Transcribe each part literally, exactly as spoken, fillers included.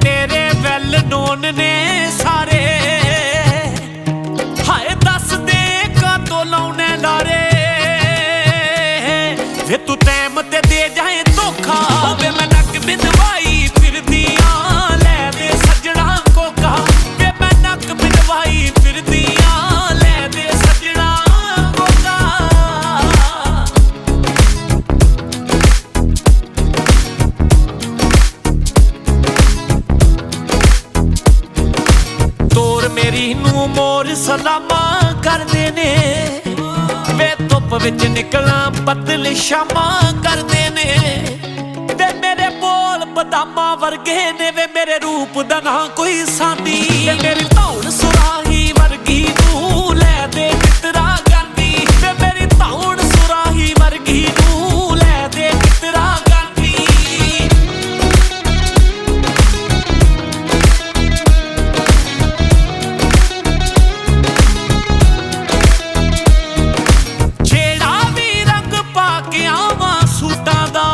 तेरे well known ने सारे, हाय दस दे कातों लाउने लारे। वे तू टैम ते दे जाए धोखा, वे मैं नक बिनवाई फिरदियां लै दे सजना कोका। वे मैं नक बिनवाई फिरदियां लै दे सजना कोका। तोर मेरी नू मोर सलामा करदे ने, वे धुप विच निकला बदल शामा करदे ने। वे मेरे बोल बदामा वर्गे ने, वे मेरे रूप दा ना कोई सानी। वे मेरी धौड़ सुराही वर्गी नू लै दे कितरा गांदी। वे मेरी धौड़ सुराही वर्गी नू लै दे कितरा गांदी। छेड़ा भी रंग पा के आवां सूटां दा,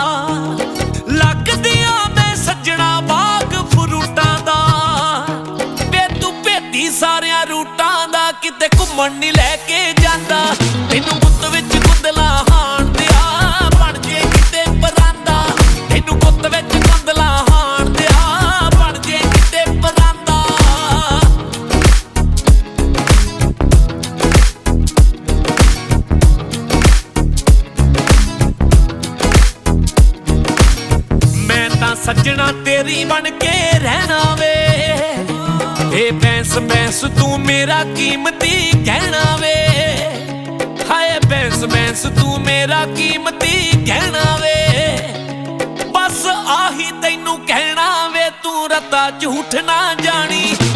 लगदियां मैं सज्जणा बाग फ्रूटां दा। वे तू भेदी सारियां रूटां दा, किते घुम्मण नहीं लैके जांदा। तैनू गुत्त विच गुंदला हाण दिया बण जे किते परांदा। तैनू गुत्त विच गुंदला हाण दिया बण जे किते परांदा। मैं तां सज्जणा तेरी बन के रहना वे। ए बैंस बैंस तू मेरा कीमती गहना वे। हाय बैंस बैंस तू मेरा कीमती गहना वे। बस आही तैनू कहना वे, तू रता झूठ ना जानी।